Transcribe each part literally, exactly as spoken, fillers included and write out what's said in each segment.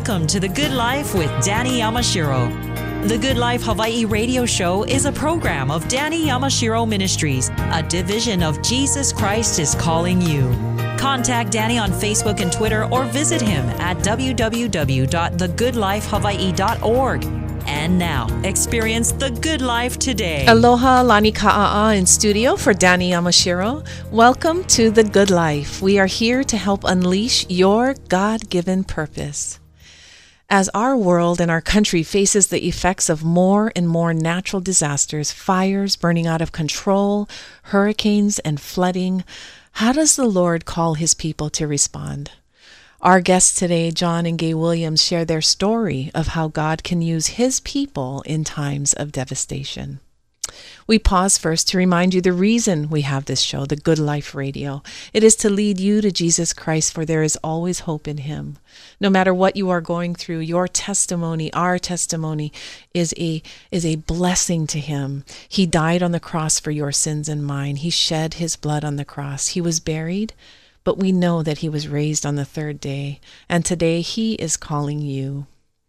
Welcome to The Good Life with Danny Yamashiro. The Good Life Hawaii radio show is a program of Danny Yamashiro Ministries, a division of Jesus Christ is Calling You. Contact Danny on Facebook and Twitter or visit him at w w w dot the good life hawaii dot org. And now, experience the good life today. Aloha, Lani Ka'a'a in studio for Danny Yamashiro. Welcome to The Good Life. We are here to help unleash your God-given purpose. As our world and our country faces the effects of more and more natural disasters, fires burning out of control, hurricanes, and flooding, how does the Lord call His people to respond? Our guests today, John and Gay Williams, share their story of how God can use His people in times of devastation. We pause first to remind you the reason we have this show, The Good Life Radio. It is to lead you to Jesus Christ, for there is always hope in Him. No matter what you are going through, your testimony, our testimony, is a is a blessing to Him. He died on the cross for your sins and mine. He shed His blood on the cross. He was buried, but we know that He was raised on the third day, and today He is calling you.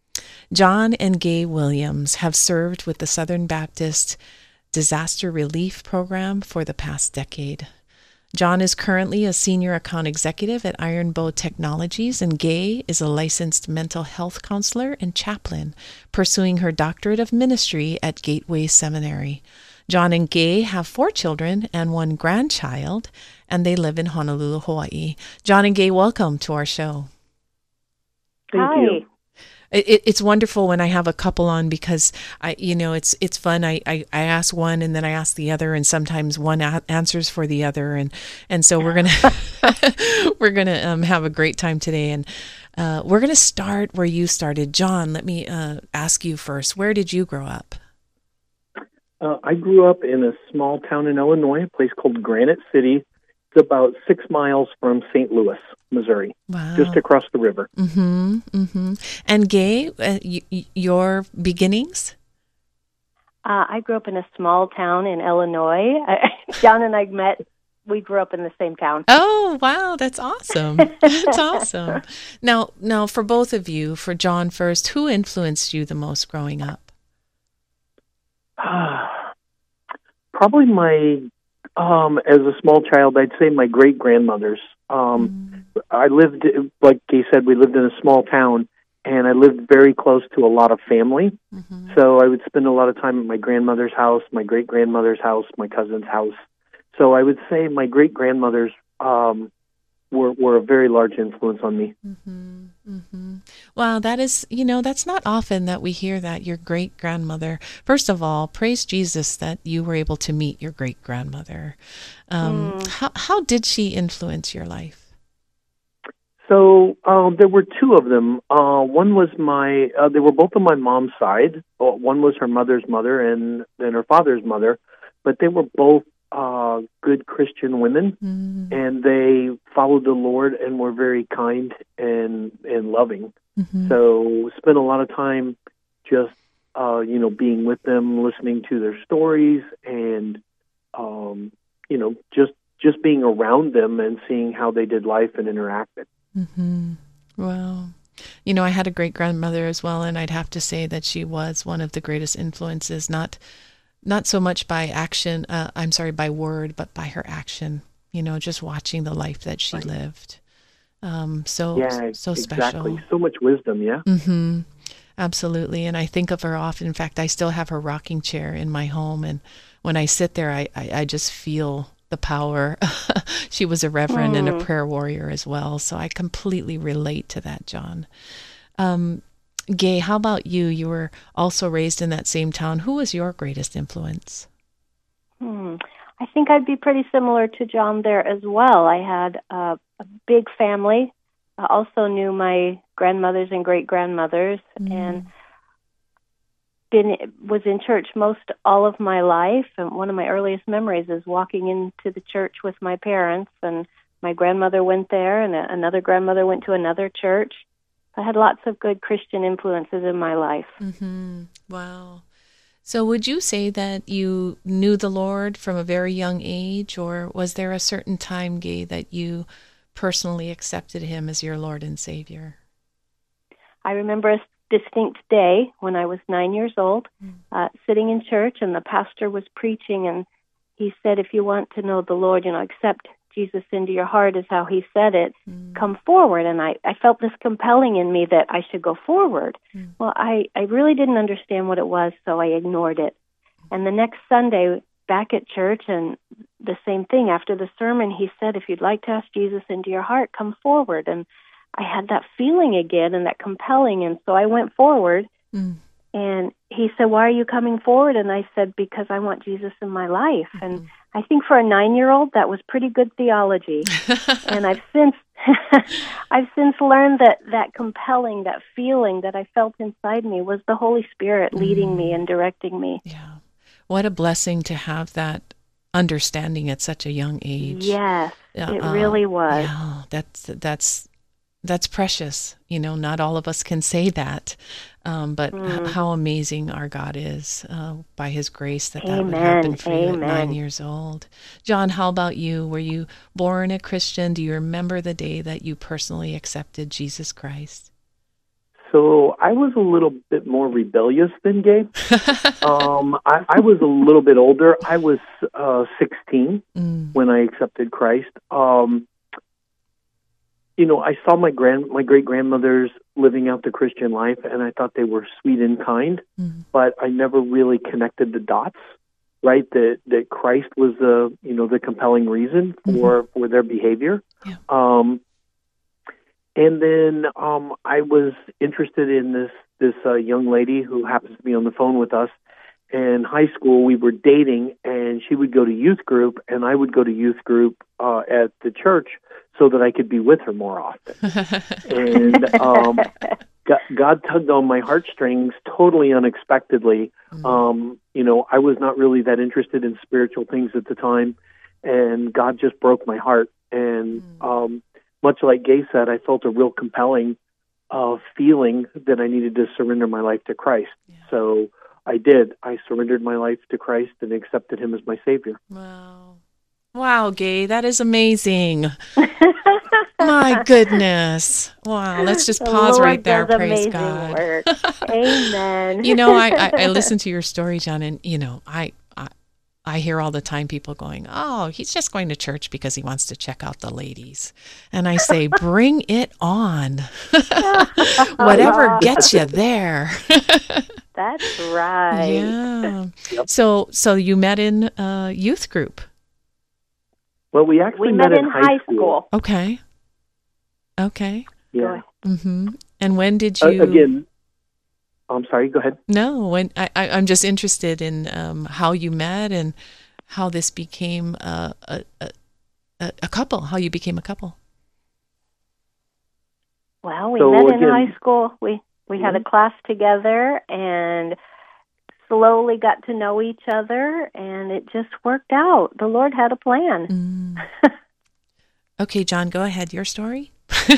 John and Gay Williams have served with the Southern Baptist Disaster Relief Program for the past decade. John is currently a senior account executive at Iron Bow Technologies, and Gay is a licensed mental health counselor and chaplain, pursuing her doctorate of ministry at Gateway Seminary. John and Gay have four children and one grandchild, and they live in Honolulu, Hawaii. John and Gay, welcome to our show. Thank Hi. you. It, it's wonderful when I have a couple on because I, you know, it's it's fun. I, I, I ask one and then I ask the other, and sometimes one a- answers for the other, and and so we're gonna we're gonna um, have a great time today, and uh, we're gonna start where you started, John. Let me uh, ask you first. Where did you grow up? Uh, I grew up in a small town in Illinois, a place called Granite City. It's about six miles from Saint Louis, Missouri, Wow. just across the river. Mm-hmm. Mm-hmm. And Gay, uh, y- y- your beginnings? Uh, I grew up in a small town in Illinois. John and I met. We grew up in the same town. Oh, wow, that's awesome. That's awesome. Now, now, for both of you, for John first, who influenced you the most growing up? Probably my, um, as a small child, I'd say my great-grandmothers. Um, mm. I lived, like Gay said, we lived in a small town, and I lived very close to a lot of family. Mm-hmm. So I would spend a lot of time at my grandmother's house, my great-grandmother's house, my cousin's house. So I would say my great-grandmothers um, were, were a very large influence on me. Mm-hmm. Mm-hmm. Wow, that is, you know, that's not often that we hear that, your great-grandmother. First of all, praise Jesus that you were able to meet your great-grandmother. Um, mm. how, how did she influence your life? So um, there were two of them. Uh, one was my, uh, they were both on my mom's side. One was her mother's mother and then her father's mother, but they were both uh, good Christian women, mm. and they followed the Lord and were very kind and and loving. Mm-hmm. So spent a lot of time just, uh, you know, being with them, listening to their stories, and, um, you know, just just being around them and seeing how they did life and interacted. Mm-hmm. Wow. You know, I had a great-grandmother as well, and I'd have to say that she was one of the greatest influences, not not so much by action, uh, I'm sorry, by word, but by her action, you know, just watching the life that she right. lived. Um, so, yeah, so special. Exactly. So much wisdom, yeah. Mm-hmm. Absolutely. And I think of her often. In fact, I still have her rocking chair in my home, and when I sit there, I, I, I just feel the power. She was a reverend mm. and a prayer warrior as well, so I completely relate to that, John. Um, Gay, how about you? You were also raised in that same town. Who was your greatest influence? Hmm. I think I'd be pretty similar to John there as well. I had uh, a big family. I also knew my grandmothers and great-grandmothers, mm. and been was in church most all of my life. And one of my earliest memories is walking into the church with my parents, and my grandmother went there, and another grandmother went to another church. I had lots of good Christian influences in my life. Mm-hmm. Wow. So would you say that you knew the Lord from a very young age, or was there a certain time, Gay, that you personally accepted Him as your Lord and Savior? I remember a distinct day when I was nine years old, uh, sitting in church, and the pastor was preaching, and he said, if you want to know the Lord, you know, accept Jesus into your heart is how he said it, mm. come forward. And I, I felt this compelling in me that I should go forward. Mm. Well, I, I really didn't understand what it was, so I ignored it. And the next Sunday, back at church, and the same thing, after the sermon, he said, if you'd like to ask Jesus into your heart, come forward. And I had that feeling again and that compelling, and so I went forward. Mm. And he said, why are you coming forward? And I said, because I want Jesus in my life. Mm-hmm. And I think for a nine-year-old, that was pretty good theology. And I've since I've since learned that that compelling, that feeling that I felt inside me was the Holy Spirit leading mm. me and directing me. Yeah. What a blessing to have that understanding at such a young age. Yes, uh, it really was. Yeah, that's that's that's precious. You know, not all of us can say that, um, but mm. h- how amazing our God is uh, by His grace that that Amen. would happen for Amen. you at nine years old. John, how about you? Were you born a Christian? Do you remember the day that you personally accepted Jesus Christ? So I was a little bit more rebellious than Gabe. um, I, I was a little bit older. I was uh, sixteen mm. when I accepted Christ. Um, you know, I saw my grand, my great grandmothers living out the Christian life, and I thought they were sweet and kind. Mm. But I never really connected the dots. Right, that that Christ was the you know the compelling reason for, mm-hmm. for their behavior. Yeah. Um, And then um, I was interested in this this uh, young lady who happens to be on the phone with us. In high school, we were dating, and she would go to youth group, and I would go to youth group uh, at the church so that I could be with her more often. and um, God, God tugged on my heartstrings totally unexpectedly. Mm-hmm. Um, you know, I was not really that interested in spiritual things at the time, and God just broke my heart. And mm-hmm. um, much like Gay said, I felt a real compelling uh, feeling that I needed to surrender my life to Christ. Yeah. So I did. I surrendered my life to Christ and accepted Him as my Savior. Wow. Wow, Gay, that is amazing. My goodness. Wow, let's just pause the Lord right there. Does Praise amazing God. Work. Amen. You know, I, I, I listened to your story, John, and, you know, I, I I hear all the time people going, oh, he's just going to church because he wants to check out the ladies. And I say, bring it on. Whatever gets you there. That's right. Yeah. Yep. So so you met in uh, youth group. Well, we actually we met, met in, in high high school. school. Okay. Okay. Yeah. Mm-hmm. And when did you... Uh, again, I'm sorry, go ahead. No, when I, I, I'm just interested in um, how you met and how this became a, a, a, a couple, how you became a couple. Well, we so met again, in high school. We we mm-hmm. had a class together and slowly got to know each other, and it just worked out. The Lord had a plan. Mm. Okay, John, go ahead. Your story?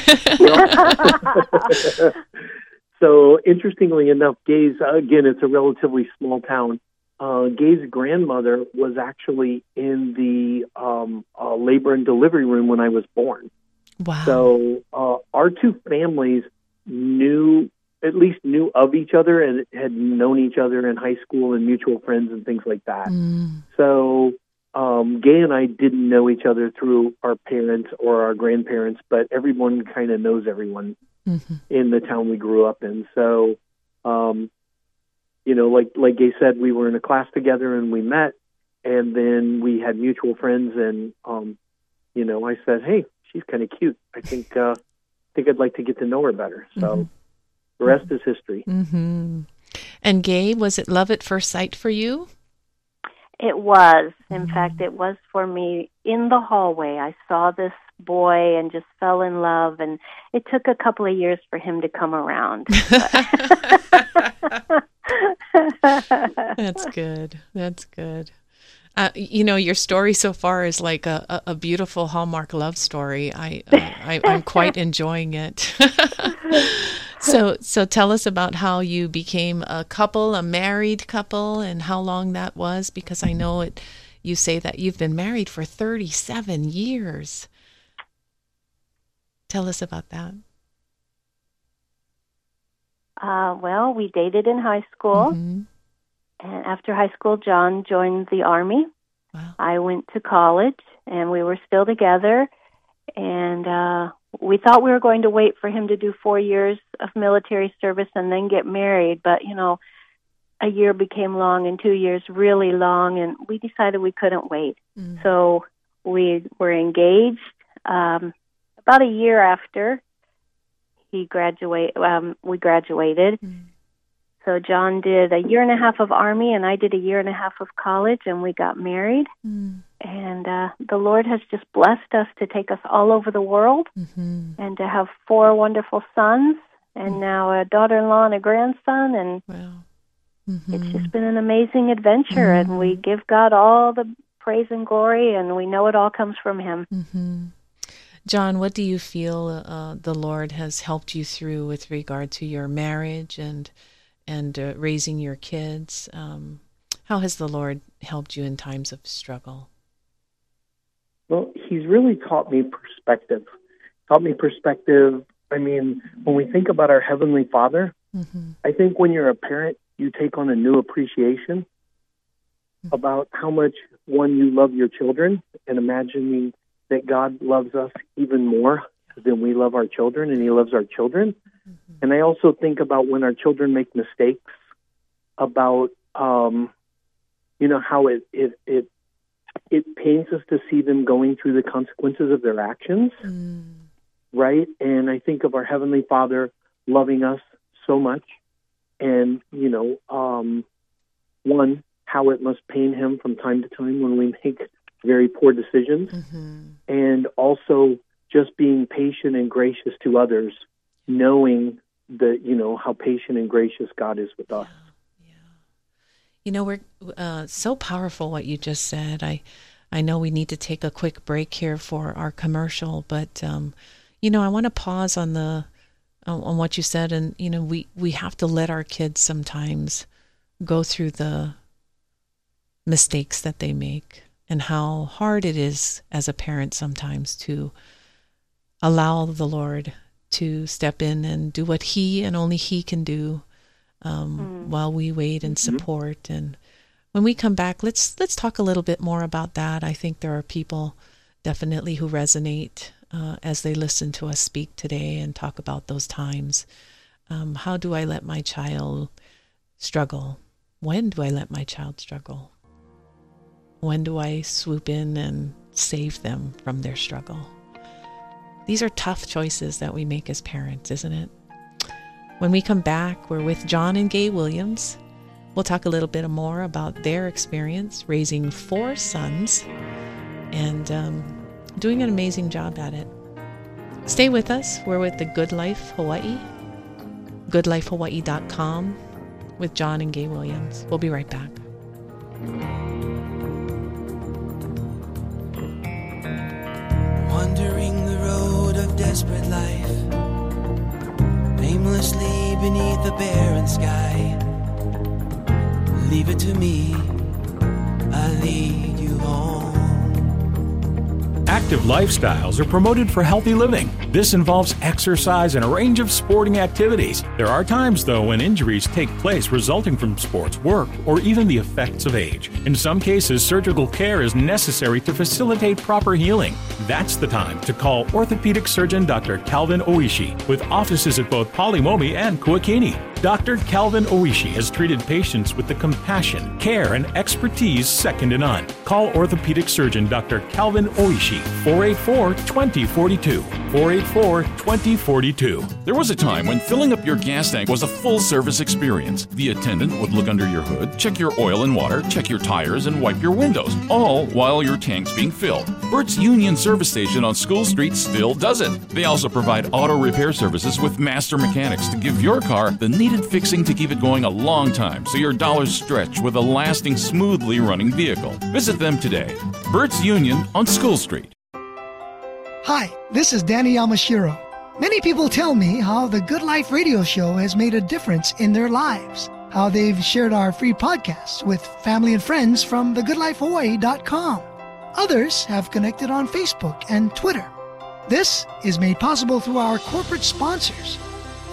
So, interestingly enough, Gay's, again, it's a relatively small town. Uh, Gay's grandmother was actually in the um, uh, labor and delivery room when I was born. Wow. So, uh, our two families knew, at least knew of each other and had known each other in high school and mutual friends and things like that. Mm. So, um, Gay and I didn't know each other through our parents or our grandparents, but everyone kind of knows everyone. Mm-hmm. in the town we grew up in. So, um, you know, like like Gay said, we were in a class together and we met, and then we had mutual friends. And um, you know, I said, "Hey, she's kind of cute. I think uh, I think I'd like to get to know her better." So, mm-hmm. the rest is history. Mm-hmm. And Gay, was it love at first sight for you? It was. In mm-hmm. fact, it was for me. In the hallway, I saw this boy and just fell in love, and it took a couple of years for him to come around. That's good. That's good. Uh, you know, your story so far is like a, a, a beautiful Hallmark love story. I, I I'm quite enjoying it. so so tell us about how you became a couple, a married couple, and how long that was, because I know it. You say that you've been married for thirty-seven years. Tell us about that. Uh, well, we dated in high school. Mm-hmm. And after high school, John joined the Army. Wow. I went to college, and we were still together. And uh, we thought we were going to wait for him to do four years of military service and then get married. But, you know, a year became long and two years really long, and we decided we couldn't wait. Mm. So we were engaged. Um, about a year after he graduate, um, we graduated. Mm. So John did a year and a half of Army, and I did a year and a half of college, and we got married. Mm. And uh, the Lord has just blessed us to take us all over the world, mm-hmm. and to have four wonderful sons, and mm. now a daughter-in-law and a grandson, and wow. Mm-hmm. It's just been an amazing adventure, mm-hmm. and we give God all the praise and glory, and we know it all comes from Him. Mm-hmm. John, what do you feel uh, the Lord has helped you through with regard to your marriage and and uh, raising your kids? Um, how has the Lord helped you in times of struggle? Well, He's really taught me perspective. Taught me perspective. I mean, when we think about our Heavenly Father, mm-hmm. I think when you're a parent, you take on a new appreciation about how much, one, you love your children, and imagining that God loves us even more than we love our children, and He loves our children. Mm-hmm. And I also think about when our children make mistakes, about, um, you know, how it, it, it, it pains us to see them going through the consequences of their actions, mm. right? And I think of our Heavenly Father loving us so much. And, you know, um, one, how it must pain Him from time to time when we make very poor decisions. Mm-hmm. And also just being patient and gracious to others, knowing that, you know, how patient and gracious God is with us. Yeah. yeah. You know, we're uh, so powerful what you just said. I, I know we need to take a quick break here for our commercial, but, um, you know, I want to pause on the on what you said, and you know, we we have to let our kids sometimes go through the mistakes that they make, and how hard it is as a parent sometimes to allow the Lord to step in and do what He and only He can do, um, mm. while we wait and support. Mm-hmm. And when we come back, let's let's talk a little bit more about that. I think there are people definitely who resonate Uh, as they listen to us speak today and talk about those times. Um, how do I let my child struggle? When do I let my child struggle? When do I swoop in and save them from their struggle? These are tough choices that we make as parents, isn't it? When we come back, we're with John and Gay Williams. We'll talk a little bit more about their experience raising four sons and um, doing an amazing job at it. Stay with us. We're with the Good Life Hawaii, good life hawaii dot com, with John and Gay Williams. We'll be right back. Wandering the road of desperate life, aimlessly beneath the barren sky. Leave it to me, I'll lead you home. Active lifestyles are promoted for healthy living. This involves exercise and a range of sporting activities. There are times, though, when injuries take place resulting from sports, work, or even the effects of age. In some cases, surgical care is necessary to facilitate proper healing. That's the time to call orthopedic surgeon Doctor Calvin Oishi, with offices at both Palimomi and Kuakini. Doctor Calvin Oishi has treated patients with the compassion, care, and expertise second to none. Call orthopedic surgeon Doctor Calvin Oishi, four eight four, two zero four two, four eight four, two zero four two. There was a time when filling up your gas tank was a full-service experience. The attendant would look under your hood, check your oil and water, check your tires, and wipe your windows, all while your tank's being filled. Bert's Union Service Station on School Street still does it. They also provide auto repair services with master mechanics to give your car the needed fixing to keep it going a long time so your dollars stretch with a lasting, smoothly running vehicle. Visit them today. Bert's Union on School Street. Hi, this is Danny Yamashiro. Many people tell me how the Good Life radio show has made a difference in their lives, how they've shared our free podcasts with family and friends from the good life hawaii dot com. Others have connected on Facebook and Twitter. This is made possible through our corporate sponsors.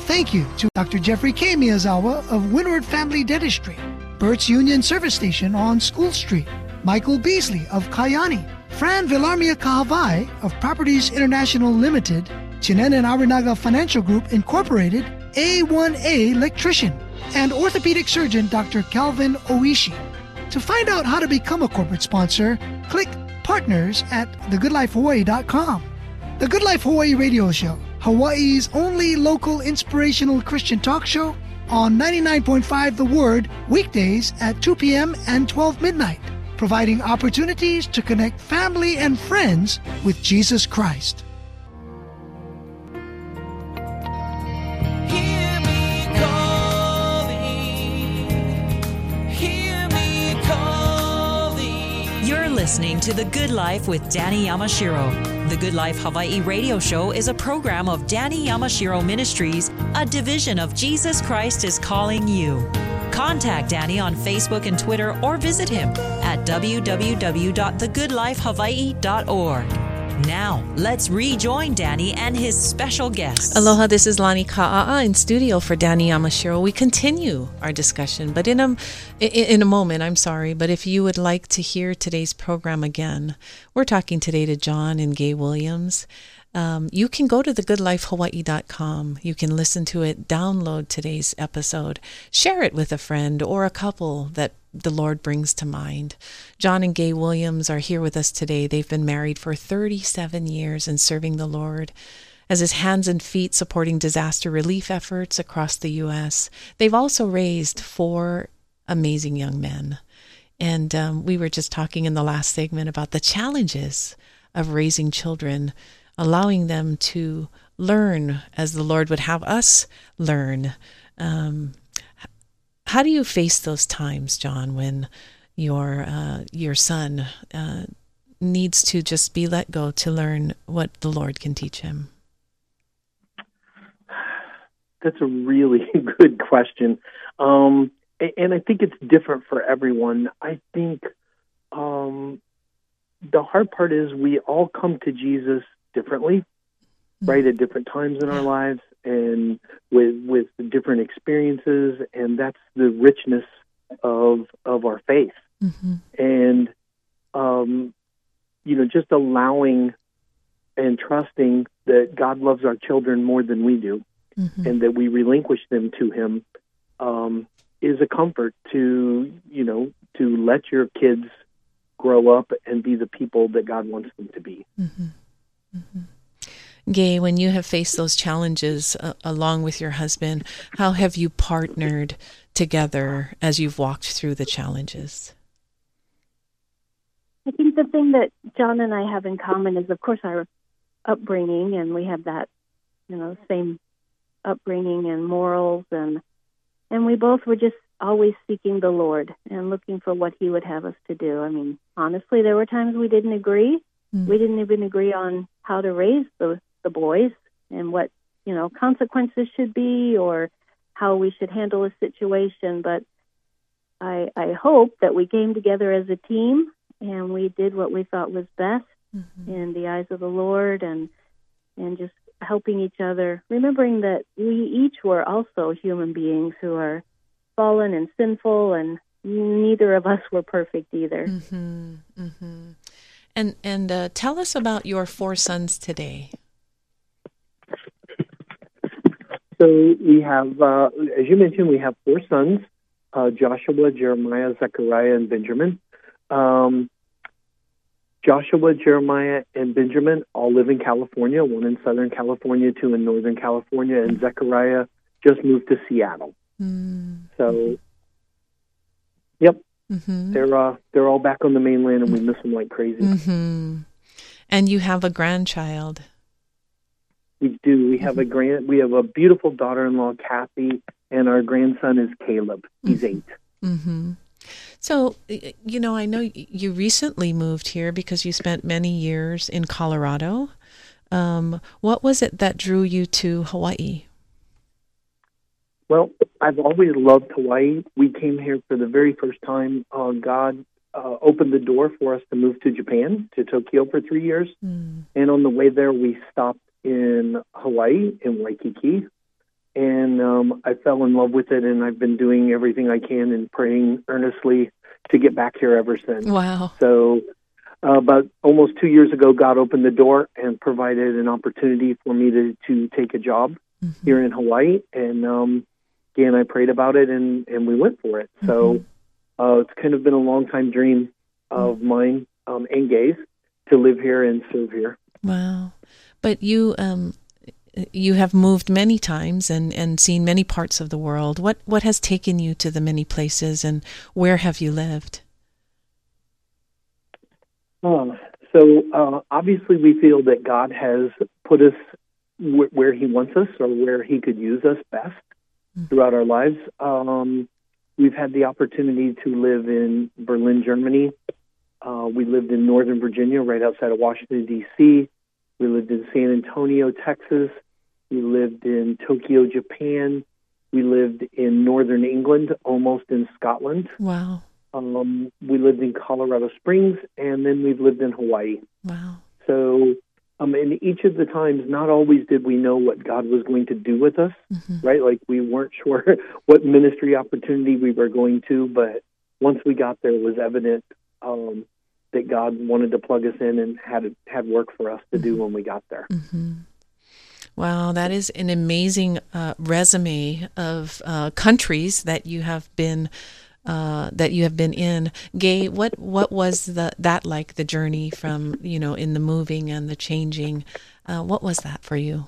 thank you to Doctor Jeffrey K. Miyazawa of Windward Family Dentistry, Burt's Union Service Station on School Street, Michael Beasley of Kayani, Fran Villarmia Kahavai of Properties International Limited, Chinen and Arinaga Financial Group Incorporated, A one A Electrician, and orthopedic surgeon Doctor Calvin Oishi. To find out how to become a corporate sponsor, click Partners at the good life hawaii dot com. The Good Life Hawaii Radio Show, Hawaii's only local inspirational Christian talk show, on ninety-nine point five The Word, weekdays at two p.m. and twelve midnight, providing opportunities to connect family and friends with Jesus Christ. Hear me calling, hear me calling. You're listening to The Good Life with Danny Yamashiro. The Good Life Hawaii Radio Show is a program of Danny Yamashiro Ministries, a division of Jesus Christ is Calling You. Contact Danny on Facebook and Twitter or visit him at w w w dot the good life hawaii dot org. Now, let's rejoin Danny and his special guests. Aloha, this is Lani Ka'a'a in studio for Danny Yamashiro. We continue our discussion, but in a, in a moment, I'm sorry, but if you would like to hear today's program again, we're talking today to John and Gay Williams. Um, you can go to the good life hawaii dot com. You can listen to it, download today's episode, share it with a friend or a couple that the Lord brings to mind. John and Gay Williams are here with us today. They've been married for thirty-seven years and serving the Lord as his hands and feet supporting disaster relief efforts across the U S. They've also raised four amazing young men. And um, we were just talking in the last segment about the challenges of raising children, allowing them to learn as the Lord would have us learn. Um, how do you face those times, John, when your uh, your son uh, needs to just be let go to learn what the Lord can teach him? That's a really good question. Um, and I think it's different for everyone. I think um, the hard part is we all come to Jesus differently, right, at different times in our lives and with with different experiences, and that's the richness of of our faith. Mm-hmm. And, um, you know, just allowing and trusting that God loves our children more than we do, mm-hmm. and that we relinquish them to Him um, is a comfort to, you know, to let your kids grow up and be the people that God wants them to be. Mm-hmm. Mm-hmm. Gay, when you have faced those challenges uh, along with your husband, how have you partnered together as you've walked through the challenges? I think the thing that John and I have in common is, of course, our upbringing, and we have that, you know, same upbringing and morals, and and we both were just always seeking the Lord and looking for what He would have us to do. I mean, honestly, there were times we didn't agree. Mm. We didn't even agree on how to raise the the boys and what, you know, consequences should be or how we should handle a situation. But I I hope that we came together as a team and we did what we thought was best mm-hmm. in the eyes of the Lord, and and just helping each other, remembering that we each were also human beings who are fallen and sinful, and neither of us were perfect either. Mm-hmm. Mm-hmm. And and uh, tell us about your four sons today. So we have, uh, as you mentioned, we have four sons, uh, Joshua, Jeremiah, Zechariah, and Benjamin. Um, Joshua, Jeremiah, and Benjamin all live in California, one in Southern California, two in Northern California, and Zechariah just moved to Seattle. Mm-hmm. So, yep, mm-hmm. they're uh, they're all back on the mainland, and we miss them like crazy. Mm-hmm. And you have a grandchild. We do. We have mm-hmm. a grand. We have a beautiful daughter-in-law, Kathy, and our grandson is Caleb. He's mm-hmm. eight. Mm-hmm. So, you know, I know you recently moved here because you spent many years in Colorado. Um, what was it that drew you to Hawaii? Well, I've always loved Hawaii. We came here for the very first time. Uh, God uh, opened the door for us to move to Japan, to Tokyo for three years. Mm. And on the way there, we stopped in Hawaii, in Waikiki. and um, I fell in love with it, and I've been doing everything I can and praying earnestly to get back here ever since. Wow. So uh, about almost two years ago, God opened the door and provided an opportunity for me to, to take a job mm-hmm. here in Hawaii, and um, again, I prayed about it, and, and we went for it. Mm-hmm. So uh, it's kind of been a long-time dream of mm-hmm. mine um, and Gay's to live here and serve here. Wow. But you um, you have moved many times and, and seen many parts of the world. What what has taken you to the many places, and where have you lived? Uh, so uh, obviously we feel that God has put us w- where he wants us, or where he could use us best mm-hmm. throughout our lives. Um, we've had the opportunity to live in Berlin, Germany. Uh, we lived in Northern Virginia, right outside of Washington, D C We lived in San Antonio, Texas. We lived in Tokyo, Japan. We lived in Northern England, almost in Scotland. Wow. Um, we lived in Colorado Springs, and then we've lived in Hawaii. Wow. So um, in each of the times, not always did we know what God was going to do with us, mm-hmm. right? Like we weren't sure what ministry opportunity we were going to, but once we got there, it was evident um, that God wanted to plug us in and had had work for us to mm-hmm. do when we got there. Mm-hmm. Wow, that is an amazing uh, resume of uh, countries that you have been uh, that you have been in. Gay, what what was the that like the journey from, you know, in the moving and the changing? Uh, what was that for you?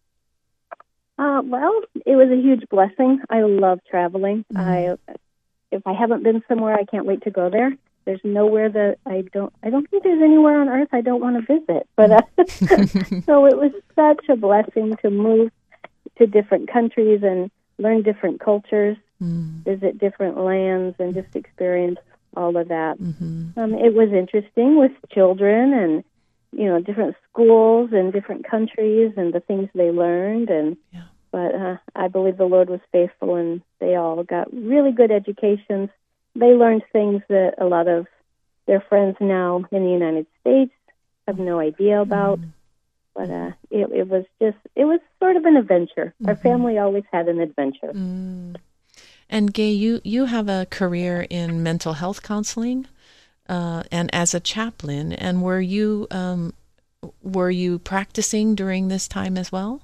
Uh, well, it was a huge blessing. I love traveling. Mm-hmm. I if I haven't been somewhere, I can't wait to go there. There's nowhere that I don't, I don't think there's anywhere on earth I don't want to visit. But uh, so it was such a blessing to move to different countries and learn different cultures, mm. visit different lands, and just experience all of that. Mm-hmm. Um, it was interesting with children and, you know, different schools and different countries and the things they learned. And yeah. But uh, I believe the Lord was faithful, and they all got really good educations. They learned things that a lot of their friends now in the United States have no idea about. Mm. But uh, it, it was just, it was sort of an adventure. Mm-hmm. Our family always had an adventure. Mm. And Gay, you, you have a career in mental health counseling uh, and as a chaplain. And were you um, were you practicing during this time as well?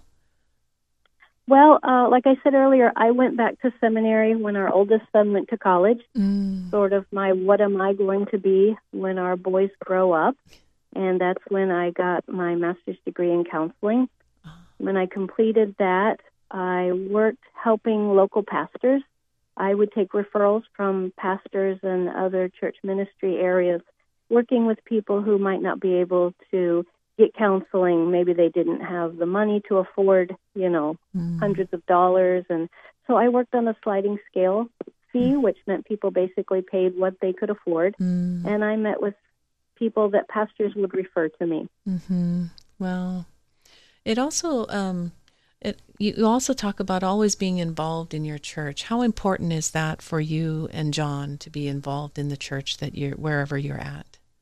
Well, uh, like I said earlier, I went back to seminary when our oldest son went to college, mm. sort of my what am I going to be when our boys grow up, and that's when I got my master's degree in counseling. When I completed that, I worked helping local pastors. I would take referrals from pastors and other church ministry areas, working with people who might not be able to get counseling. Maybe they didn't have the money to afford, you know, mm. hundreds of dollars. And so I worked on a sliding scale fee, mm. which meant people basically paid what they could afford. Mm. And I met with people that pastors would refer to me. Mm-hmm. Well, it also, um, it, you also talk about always being involved in your church. How important is that for you and John to be involved in the church that you're, wherever you're at?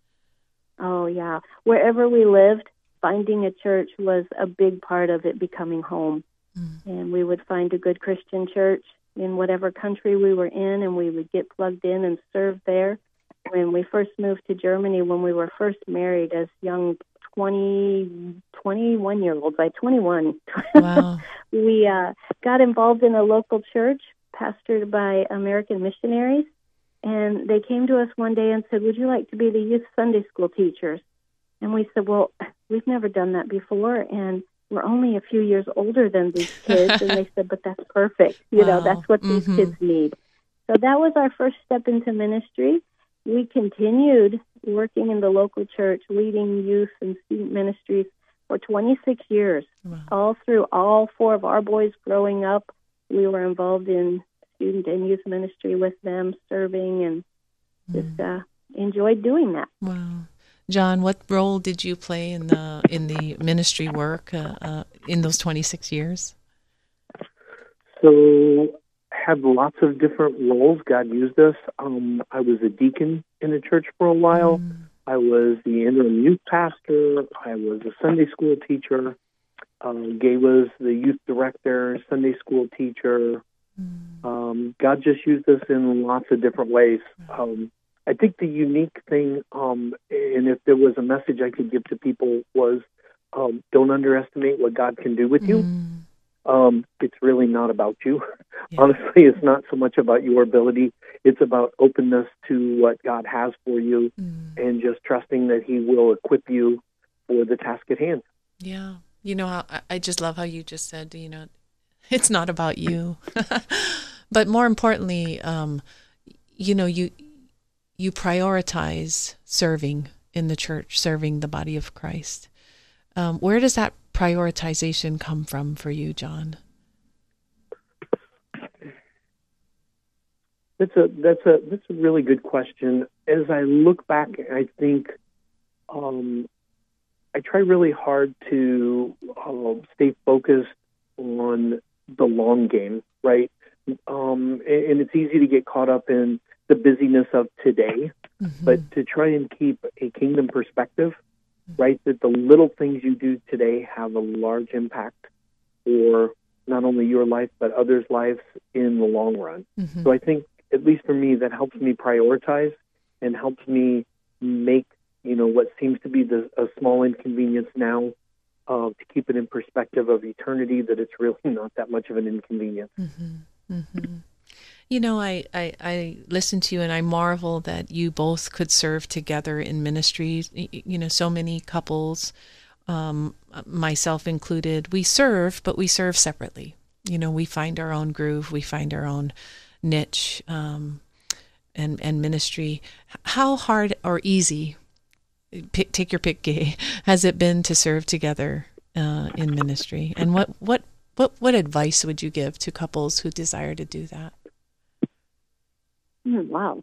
Oh, yeah. Wherever we lived, finding a church was a big part of it becoming home. Mm. And we would find a good Christian church in whatever country we were in, and we would get plugged in and serve there. When we first moved to Germany, when we were first married as young twenty, twenty-one-year-olds, by twenty-one, wow. we uh, got involved in a local church pastored by American missionaries. And they came to us one day and said, would you like to be the youth Sunday school teachers? And we said, well, we've never done that before, and we're only a few years older than these kids. And they said, but that's perfect. You wow. know, that's what these mm-hmm. kids need. So that was our first step into ministry. We continued working in the local church, leading youth and student ministries for twenty-six years. Wow. All through all four of our boys growing up, we were involved in student and youth ministry with them, serving, and just uh, enjoyed doing that. Wow, John, what role did you play in the in the ministry work uh, uh, in those twenty-six years? So, had lots of different roles. God used us. Um, I was a deacon in a church for a while. Mm. I was the interim youth pastor. I was a Sunday school teacher. Um, Gay was the youth director, Sunday school teacher. Mm. Um, God just used us in lots of different ways. Um, I think the unique thing, um, and if there was a message I could give to people, was um, don't underestimate what God can do with you. Mm. Um, it's really not about you. Yeah. Honestly, it's not so much about your ability. It's about openness to what God has for you mm. and just trusting that He will equip you for the task at hand. Yeah. You know, how I just love how you just said, you know, it's not about you. But more importantly, um, you know, you you prioritize serving in the church, serving the body of Christ. Um, where does that prioritization come from for you, John? That's a that's a that's a really good question. As I look back, I think um, I try really hard to uh, stay focused on the long game, right? Um, and, and it's easy to get caught up in the busyness of today, mm-hmm. but to try and keep a kingdom perspective, right? That the little things you do today have a large impact for not only your life, but others' lives in the long run. Mm-hmm. So I think, at least for me, that helps me prioritize and helps me make, you know, what seems to be the, a small inconvenience now, uh, to keep it in perspective of eternity, that it's really not that much of an inconvenience. Mm-hmm. Mm-hmm. You know, I, I, I listen to you and I marvel that you both could serve together in ministries. You know, so many couples, um, myself included, we serve, but we serve separately. You know, we find our own groove, we find our own niche, um, and, and ministry. How hard or easy, pick, take your pick, Gay, has it been to serve together uh, in ministry? And what, what, what, what advice would you give to couples who desire to do that? Mm, wow.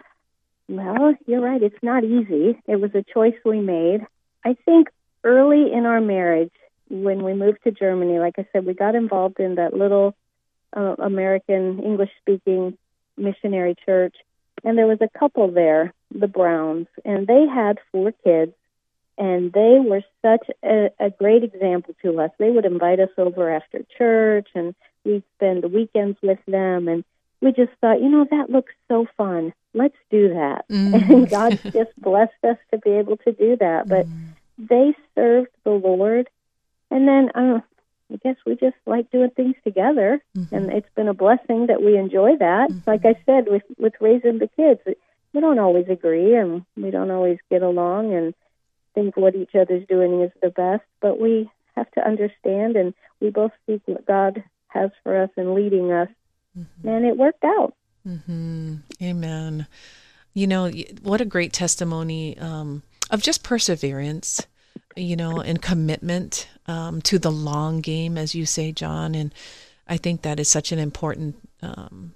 Well, you're right. It's not easy. It was a choice we made. I think early in our marriage, when we moved to Germany, like I said, we got involved in that little uh, American English-speaking missionary church, and there was a couple there, the Browns, and they had four kids, and they were such a, a great example to us. They would invite us over after church, and we'd spend the weekends with them, and we just thought, you know, that looks so fun. Let's do that. Mm. And God just blessed us to be able to do that. But mm. they served the Lord. And then uh, I guess we just like doing things together. Mm-hmm. And it's been a blessing that we enjoy that. Mm-hmm. Like I said, with, with raising the kids, we don't always agree and we don't always get along and think what each other's doing is the best. But we have to understand, and we both seek what God has for us and leading us. Mm-hmm. And it worked out. Mm-hmm. Amen. You know, what a great testimony um, of just perseverance, you know, and commitment um, to the long game, as you say, John. And I think that is such an important um,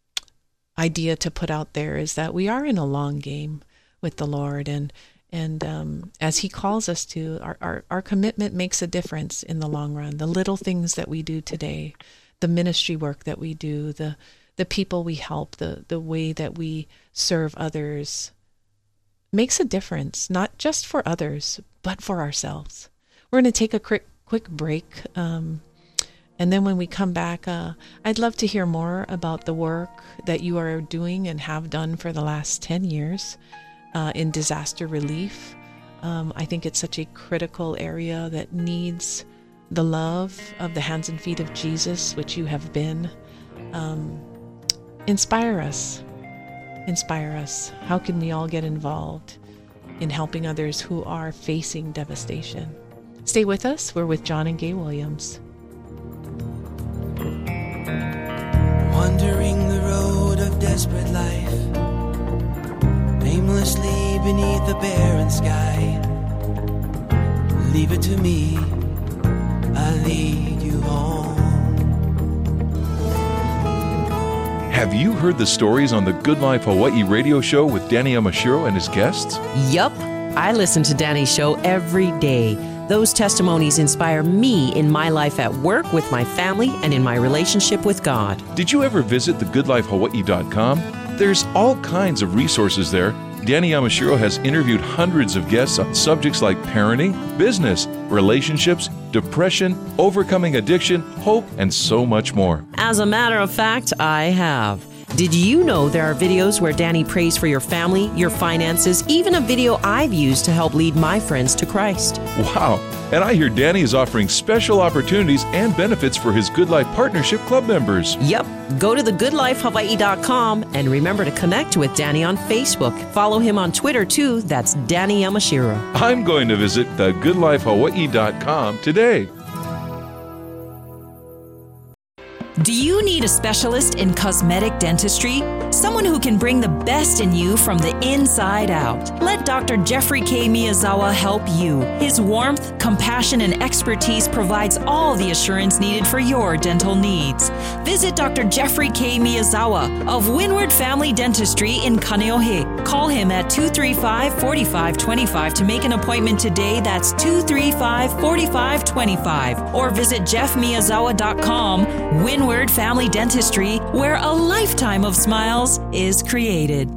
idea to put out there, is that we are in a long game with the Lord. And and um, as He calls us to, our, our, our commitment makes a difference in the long run. The little things that we do today, the ministry work that we do, the the people we help, the, the way that we serve others makes a difference, not just for others, but for ourselves. We're going to take a quick quick break. Um, and then when we come back, uh, I'd love to hear more about the work that you are doing and have done for the last ten years uh, in disaster relief. Um, I think it's such a critical area that needs the love of the hands and feet of Jesus, which you have been. Um, inspire us. Inspire us. How can we all get involved in helping others who are facing devastation? Stay with us. We're with John and Gay Williams. Wandering the road of desperate life, aimlessly beneath the barren sky. Leave it to me, I'll lead you home. Have you heard the stories on the Good Life Hawaii radio show with Danny Yamashiro and his guests? Yup. I listen to Danny's show every day. Those testimonies inspire me in my life at work, with my family, and in my relationship with God. Did you ever visit the good life hawaii dot com? There's all kinds of resources there. Danny Yamashiro has interviewed hundreds of guests on subjects like parenting, business, relationships, depression, overcoming addiction, hope, and so much more. As a matter of fact, I have. Did you know there are videos where Danny prays for your family, your finances, even a video I've used to help lead my friends to Christ? Wow. And I hear Danny is offering special opportunities and benefits for his Good Life Partnership Club members. Yep. Go to the good life hawaii dot com and remember to connect with Danny on Facebook. Follow him on Twitter too. That's Danny Yamashiro. I'm going to visit the good life hawaii dot com today. Do you need a specialist in cosmetic dentistry? Someone who can bring the best in you from the inside out. Let Doctor Jeffrey K. Miyazawa help you. His warmth, compassion, and expertise provides all the assurance needed for your dental needs. Visit Doctor Jeffrey K. Miyazawa of Windward Family Dentistry in Kaneohe. Call him at two three five, four five two five to make an appointment today. That's two three five, four five two five. Or visit jeff miyazawa dot com. Windward Family Dentistry, where a lifetime of smiles is created.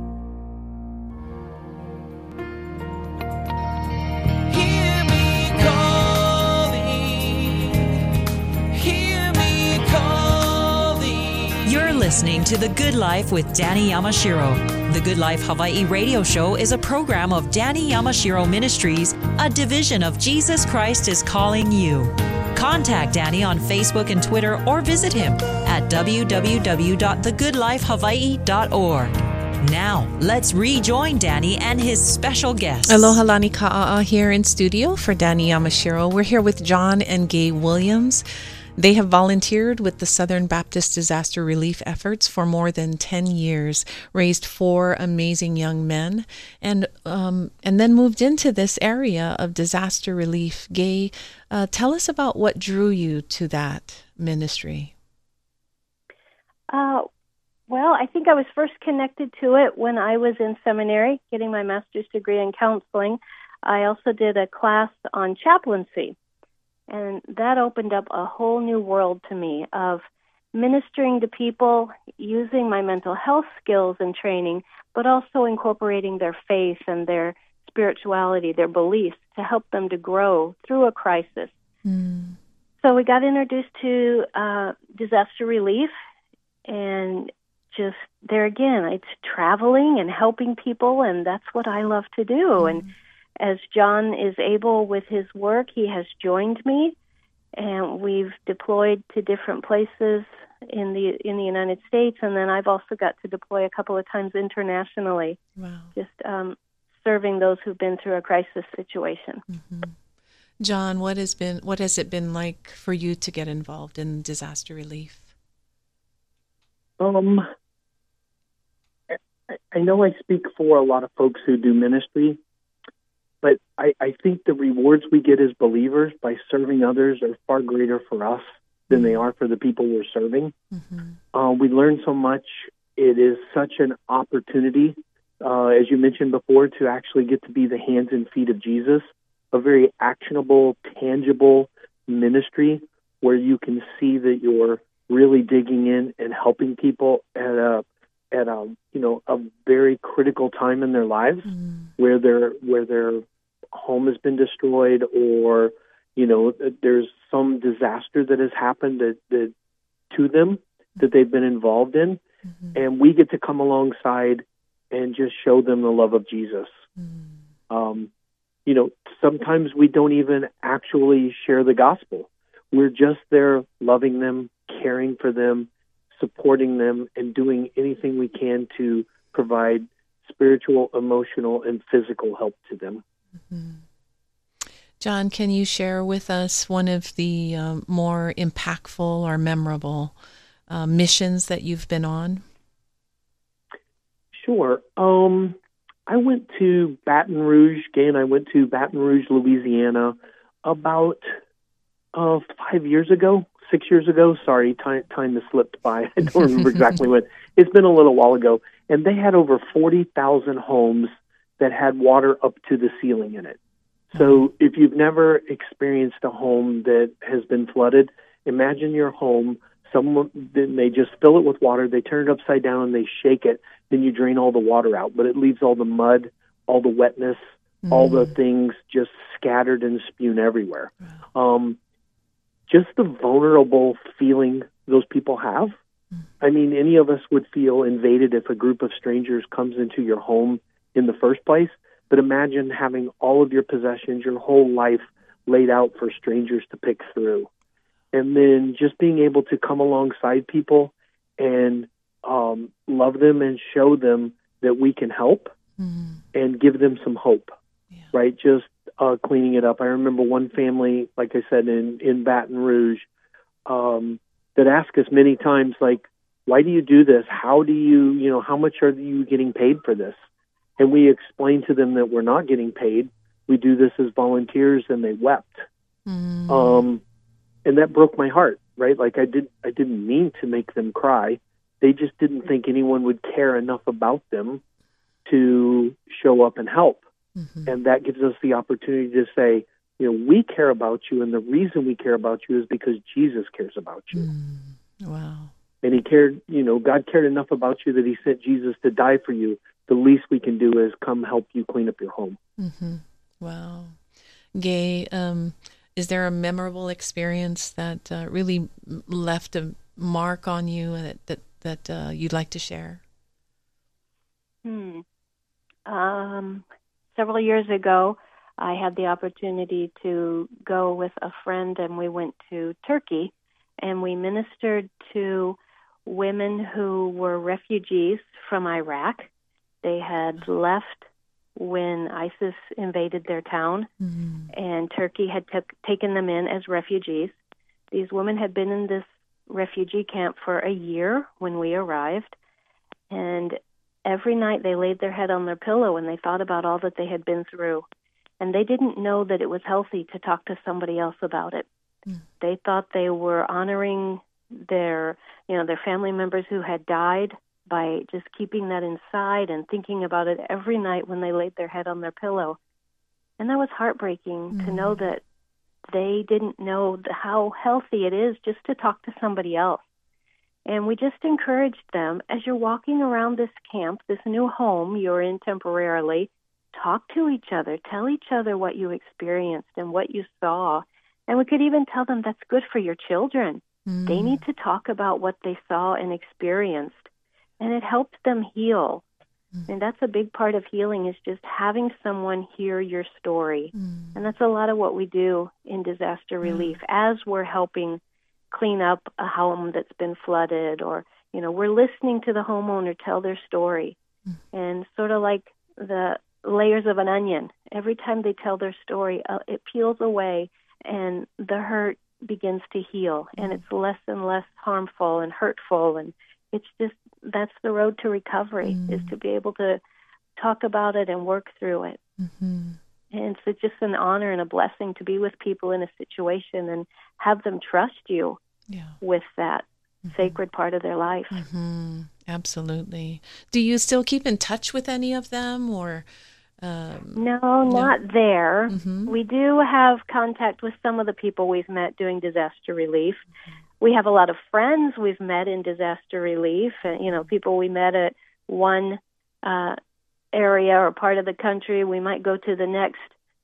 Hear me calling, hear me calling. You're listening to The Good Life with Danny Yamashiro. The Good Life Hawaii radio show is a program of Danny Yamashiro Ministries, a division of Jesus Christ is Calling You. Contact Danny on Facebook and Twitter or visit him at w w w dot the good life hawaii dot org. Now, let's rejoin Danny and his special guests. Aloha lani ka'a here in studio for Danny Yamashiro. We're here with John and Gay Williams. They have volunteered with the Southern Baptist Disaster Relief efforts for more than ten years, raised four amazing young men, and um, and then moved into this area of disaster relief. Gay, uh, tell us about what drew you to that ministry. Uh, well, I think I was first connected to it when I was in seminary, getting my master's degree in counseling. I also did a class on chaplaincy. And that opened up a whole new world to me of ministering to people, using my mental health skills and training, but also incorporating their faith and their spirituality, their beliefs, to help them to grow through a crisis. Mm. So we got introduced to uh, disaster relief, and just there again, it's traveling and helping people, and that's what I love to do. Mm. And as John is able with his work, he has joined me, and we've deployed to different places in the in the United States, and then I've also got to deploy a couple of times internationally, wow. just um, serving those who've been through a crisis situation. Mm-hmm. John, what has been what has it been like for you to get involved in disaster relief? Um, I, I know I speak for a lot of folks who do ministry. But I, I think the rewards we get as believers by serving others are far greater for us than they are for the people we're serving. Mm-hmm. Uh, we learn so much. It is such an opportunity, uh, as you mentioned before, to actually get to be the hands and feet of Jesus, a very actionable, tangible ministry where you can see that you're really digging in and helping people at a at a you know a very critical time in their lives, mm. where their where their home has been destroyed, or you know there's some disaster that has happened that, that to them that they've been involved in, mm-hmm. and we get to come alongside and just show them the love of Jesus. Mm. Um, you know, sometimes we don't even actually share the gospel. We're just there loving them, caring for them, supporting them, and doing anything we can to provide spiritual, emotional, and physical help to them. Mm-hmm. John, can you share with us one of the um, more impactful or memorable uh, missions that you've been on? Sure. Um, I went to Baton Rouge. Again, I went to Baton Rouge, Louisiana, about uh, five years ago. Six years ago, sorry, time, time has slipped by. I don't remember exactly when. It's been a little while ago. And they had over forty thousand homes that had water up to the ceiling in it. So if you've never experienced a home that has been flooded, imagine your home, someone, then they just fill it with water, they turn it upside down and they shake it, then you drain all the water out. But it leaves all the mud, all the wetness, mm. all the things just scattered and spewed everywhere. Um just the vulnerable feeling those people have. I mean, any of us would feel invaded if a group of strangers comes into your home in the first place. But imagine having all of your possessions, your whole life laid out for strangers to pick through. And then just being able to come alongside people and um, love them and show them that we can help mm-hmm. and give them some hope, yeah. right? Just uh, cleaning it up. I remember one family, like I said, in, in Baton Rouge, um, that asked us many times, like, why do you do this? How do you, you know, how much are you getting paid for this? And we explained to them that we're not getting paid. We do this as volunteers, and they wept. Mm. Um, and that broke my heart, right? Like I did, I didn't mean to make them cry. They just didn't think anyone would care enough about them to show up and help. Mm-hmm. And that gives us the opportunity to say, you know, we care about you, and the reason we care about you is because Jesus cares about you. Mm. Wow. And he cared, you know, God cared enough about you that he sent Jesus to die for you. The least we can do is come help you clean up your home. Mm-hmm. Wow. Gay, um, is there a memorable experience that uh, really left a mark on you that that, that uh, you'd like to share? Hmm. Um, several years ago, I had the opportunity to go with a friend, and we went to Turkey, and we ministered to women who were refugees from Iraq. They had left when ISIS invaded their town, mm-hmm. and Turkey had took, taken them in as refugees. These women had been in this refugee camp for a year when we arrived, and every night they laid their head on their pillow and they thought about all that they had been through. And they didn't know that it was healthy to talk to somebody else about it. Mm. They thought they were honoring their, you know, their family members who had died by just keeping that inside and thinking about it every night when they laid their head on their pillow. And that was heartbreaking mm. to know that they didn't know the, how healthy it is just to talk to somebody else. And we just encouraged them, as you're walking around this camp, this new home you're in temporarily, talk to each other, tell each other what you experienced and what you saw. And we could even tell them that's good for your children. Mm. They need to talk about what they saw and experienced. And it helps them heal. Mm. And that's a big part of healing, is just having someone hear your story. Mm. And that's a lot of what we do in disaster relief mm. as we're helping clean up a home that's been flooded, or, you know, we're listening to the homeowner tell their story. Mm. And sort of like the layers of an onion, every time they tell their story, uh, it peels away and the hurt begins to heal, mm. and it's less and less harmful and hurtful. And it's just, that's the road to recovery, mm. is to be able to talk about it and work through it. Mm-hmm. And it's just an honor and a blessing to be with people in a situation and have them trust you yeah. with that mm-hmm. sacred part of their life. Mm-hmm. Absolutely. Do you still keep in touch with any of them, or? Um, no, not no. there. Mm-hmm. We do have contact with some of the people we've met doing disaster relief. Mm-hmm. We have a lot of friends we've met in disaster relief, and, you know, people we met at one uh, area or part of the country. We might go to the next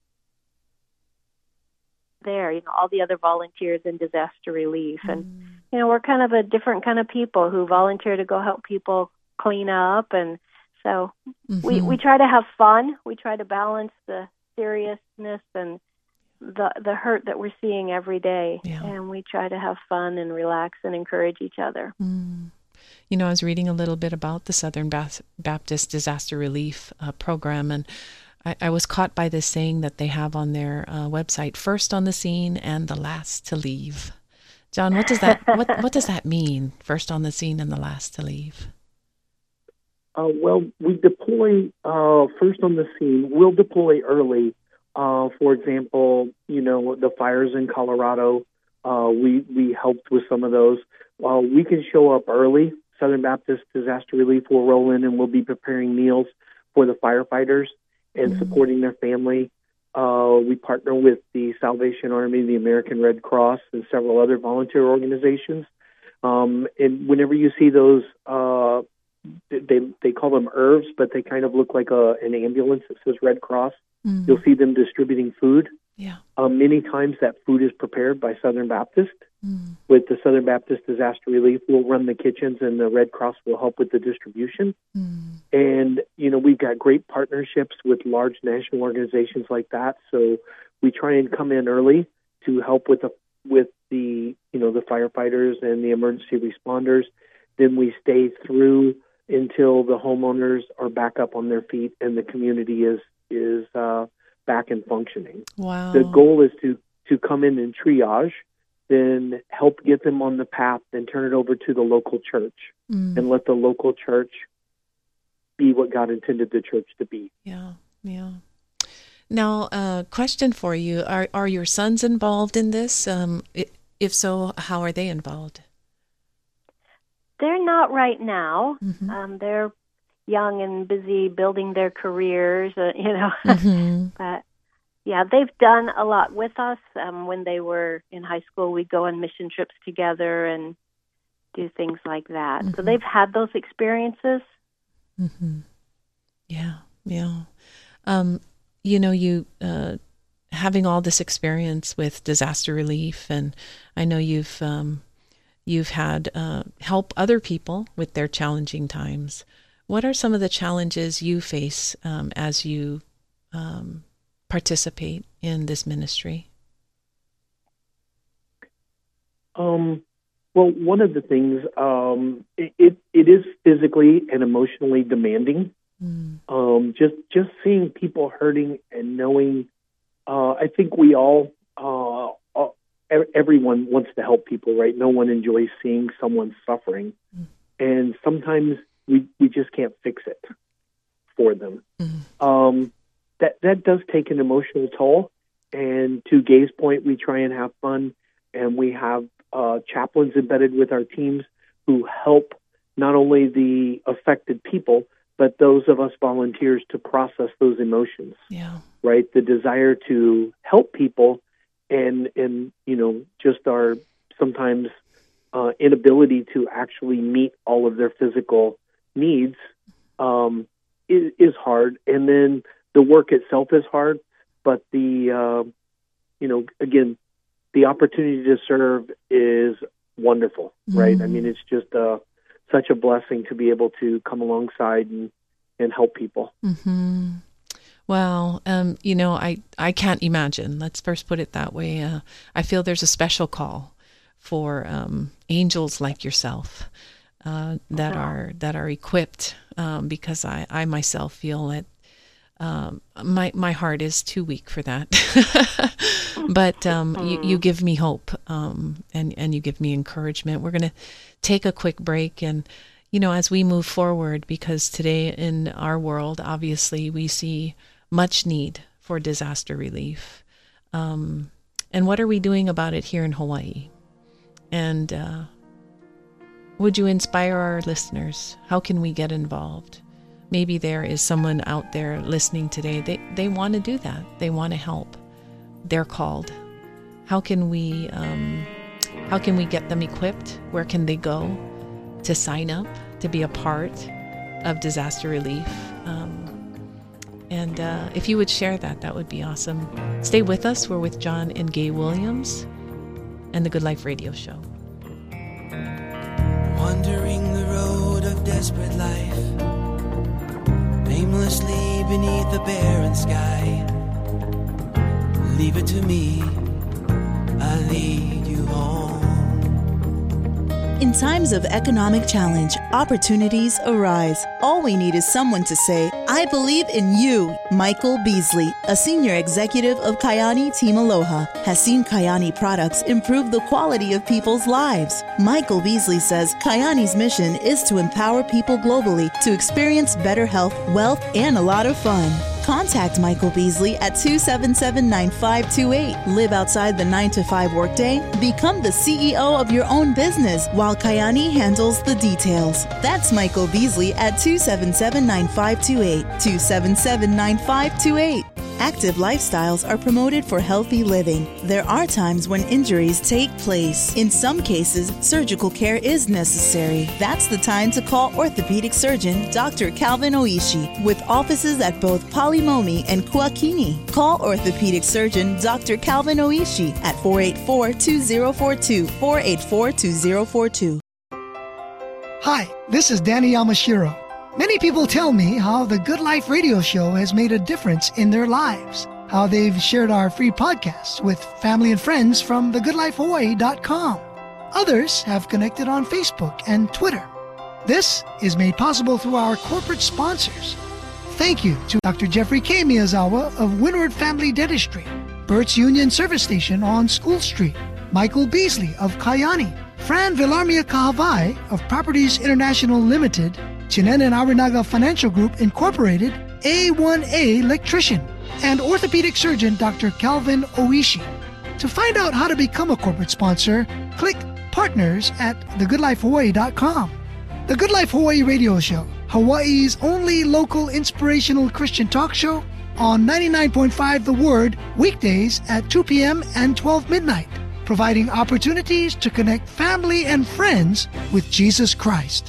there, you know, all the other volunteers in disaster relief. Mm. And, you know, we're kind of a different kind of people who volunteer to go help people clean up. And so mm-hmm. we, we try to have fun. We try to balance the seriousness and the the hurt that we're seeing every day. Yeah. And we try to have fun and relax and encourage each other. Mm. You know, I was reading a little bit about the Southern Baptist Disaster Relief uh, Program, and I, I was caught by this saying that they have on their uh, website: first on the scene and the last to leave. John, what does that what what does that mean? First on the scene and the last to leave. Uh, well, we deploy uh, first on the scene. We'll deploy early. Uh, for example, you know, the fires in Colorado. Uh, we we helped with some of those. Uh, we can show up early. Southern Baptist Disaster Relief will roll in, and we'll be preparing meals for the firefighters and mm-hmm. supporting their family. Uh, we partner with the Salvation Army, the American Red Cross, and several other volunteer organizations. Um, and whenever you see those, uh, they they call them E R Vs, but they kind of look like a, an ambulance that says Red Cross. Mm-hmm. You'll see them distributing food. Yeah. Uh, many times that food is prepared by Southern Baptist. Mm. With the Southern Baptist Disaster Relief, we'll run the kitchens and the Red Cross will help with the distribution. Mm. And, you know, we've got great partnerships with large national organizations like that. So we try and come in early to help with the, with the, you know, the firefighters and the emergency responders. Then we stay through until the homeowners are back up on their feet and the community is, is uh, back and functioning. Wow. The goal is to, to come in and triage, then help get them on the path, then turn it over to the local church mm. and let the local church be what God intended the church to be. Yeah, yeah. Now, uh, question for you. Are are your sons involved in this? Um, if so, how are they involved? They're not right now. Mm-hmm. Um, they're young and busy building their careers, uh, you know. Mm-hmm. But yeah, they've done a lot with us. Um, when they were in high school, we'd go on mission trips together and do things like that. Mm-hmm. So they've had those experiences. Mm-hmm. Yeah, yeah. Um, you know, you uh, having all this experience with disaster relief, and I know you've um, you've had uh, help other people with their challenging times. What are some of the challenges you face um, as you um, participate in this ministry? Um, well, one of the things, um, it, it, it is physically and emotionally demanding. Mm. Um, just, just seeing people hurting and knowing, uh, I think we all, uh, uh, everyone wants to help people, right? No one enjoys seeing someone suffering. Mm. And sometimes we, we just can't fix it for them. Mm. Um, that, that does take an emotional toll. And to Gay's point, we try and have fun, and we have uh, chaplains embedded with our teams who help not only the affected people, but those of us volunteers to process those emotions. Yeah. Right? The desire to help people and, and you know, just our sometimes uh, inability to actually meet all of their physical needs um, is, is hard. And then the work itself is hard, but the, uh, you know, again, the opportunity to serve is wonderful, right? Mm. I mean, it's just uh, such a blessing to be able to come alongside and, and help people. Mm-hmm. Well, um, you know, I, I can't imagine. Let's first put it that way. Uh, I feel there's a special call for um, angels like yourself uh, that are that are equipped, um, because I, I myself feel that um, my my heart is too weak for that. But um, you, you give me hope, um, and, and you give me encouragement. We're going to take a quick break, and, you know, as we move forward, because today in our world, obviously, we see much need for disaster relief. Um, and what are we doing about it here in Hawaii? And uh, would you inspire our listeners? How can we get involved? Maybe there is someone out there listening today. They, they want to do that. They want to help. They're called. How can we um, how can we get them equipped? Where can they go to sign up to be a part of disaster relief? Um, and uh, if you would share that, that would be awesome. Stay with us. We're with John and Gay Williams and the Good Life Radio Show. Wandering the road of desperate life, aimlessly beneath the barren sky. Leave it to me, I'll lead you home. In times of economic challenge, opportunities arise. All we need is someone to say, I believe in you. Michael Beasley, a senior executive of Kayani Team Aloha, has seen Kayani products improve the quality of people's lives. Michael Beasley says Kayani's mission is to empower people globally to experience better health, wealth, and a lot of fun. Contact Michael Beasley at two seven seven, nine five two eight. Live outside the nine to five workday. Become the C E O of your own business while Kayani handles the details. That's Michael Beasley at two seven seven, nine five two eight. two seven seven, nine five two eight. Active lifestyles are promoted for healthy living. There are times when injuries take place. In some cases, surgical care is necessary. That's the time to call orthopedic surgeon Doctor Calvin Oishi, with offices at both Polimomi and Kuakini. Call orthopedic surgeon Doctor Calvin Oishi at four eight four, two zero four two, four eight four, two zero four two. Hi, this is Danny Yamashiro. Many people tell me how the Good Life radio show has made a difference in their lives, how they've shared our free podcasts with family and friends from the good life hawaii dot com. Others have connected on Facebook and Twitter. This is made possible through our corporate sponsors. Thank you to Doctor Jeffrey K. Miyazawa of Windward Family Dentistry, Burt's Union Service Station on School Street, Michael Beasley of Kayani, Fran Villarmia Kahavai of Properties International Limited, Chinen and Arinaga Financial Group Incorporated, A one A Electrician, and orthopedic surgeon Doctor Calvin Oishi. To find out how to become a corporate sponsor, click Partners at the good life hawaii dot com. The Good Life Hawaii Radio Show, Hawaii's only local inspirational Christian talk show, on ninety-nine point five The Word, weekdays at two p.m. and twelve midnight, providing opportunities to connect family and friends with Jesus Christ.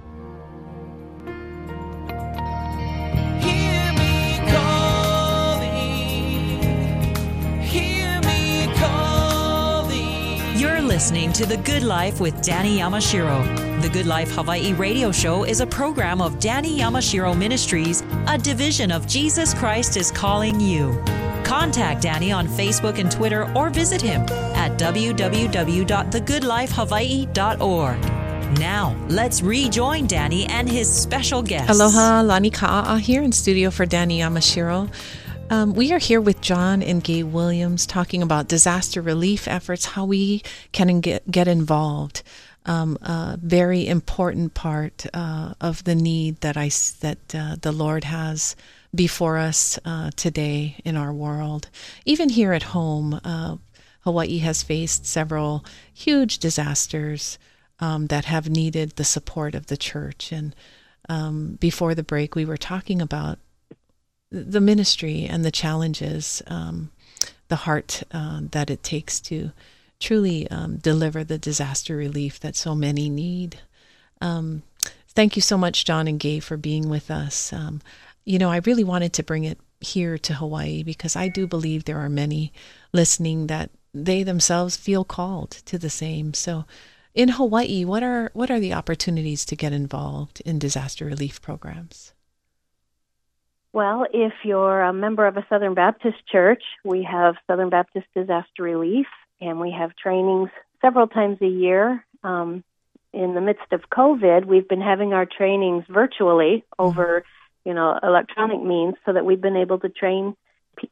Listening to The Good Life with Danny Yamashiro. The Good Life Hawaii Radio Show is a program of Danny Yamashiro Ministries, a division of Jesus Christ is Calling You. Contact Danny on Facebook and Twitter or visit him at w w w dot the good life hawaii dot org. Now, let's rejoin Danny and his special guest. Aloha, Lani Ka'a'a here in studio for Danny Yamashiro. Um, we are here with John and Gay Williams talking about disaster relief efforts, how we can get, get involved. Um, a very important part uh, of the need that I that uh, the Lord has before us uh, today in our world. Even here at home, uh, Hawaii has faced several huge disasters um, that have needed the support of the church. And um, before the break, we were talking about the ministry and the challenges, um, the heart uh, that it takes to truly um, deliver the disaster relief that so many need. Um, thank you so much, John and Gay, for being with us. Um, you know, I really wanted to bring it here to Hawaii because I do believe there are many listening that they themselves feel called to the same. So in Hawaii, what are what are the opportunities to get involved in disaster relief programs? Well, if you're a member of a Southern Baptist church, we have Southern Baptist Disaster Relief, and we have trainings several times a year. Um, in the midst of COVID, we've been having our trainings virtually over, you know, electronic means so that we've been able to train people.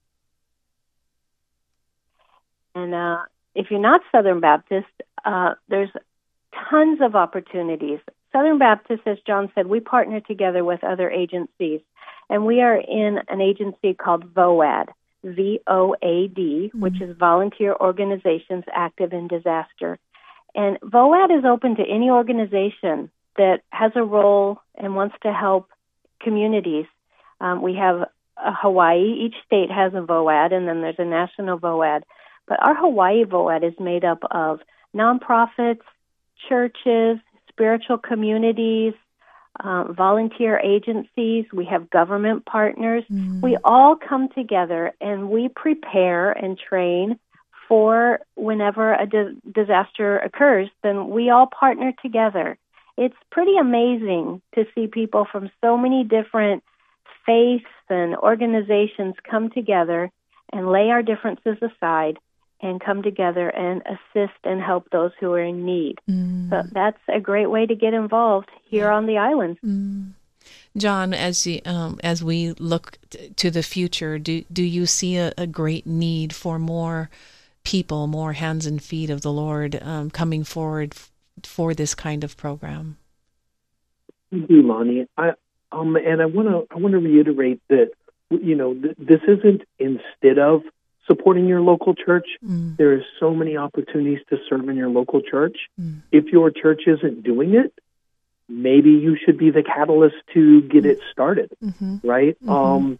And uh, if you're not Southern Baptist, uh, there's tons of opportunities. Southern Baptist, as John said, we partner together with other agencies. And we are in an agency called VOAD, V O A D, mm-hmm. which is Volunteer Organizations Active in Disaster. And VOAD is open to any organization that has a role and wants to help communities. Um, we have a Hawaii. Each state has a VOAD, and then there's a national VOAD. But our Hawaii VOAD is made up of nonprofits, churches, spiritual communities, Uh, volunteer agencies, we have government partners. Mm. We all come together and we prepare and train for whenever a di- disaster occurs, then we all partner together. It's pretty amazing to see people from so many different faiths and organizations come together and lay our differences aside and come together and assist and help those who are in need. Mm. So that's a great way to get involved here on the island. Mm. John, as you, um, as we look t- to the future, do do you see a, a great need for more people, more hands and feet of the Lord um, coming forward f- for this kind of program? We do, Lonnie. I um, and I want to I want to reiterate that you know th- this isn't instead of supporting your local church. Mm. There are so many opportunities to serve in your local church. Mm. If your church isn't doing it, maybe you should be the catalyst to get mm. it started, mm-hmm. right? Mm-hmm. Um,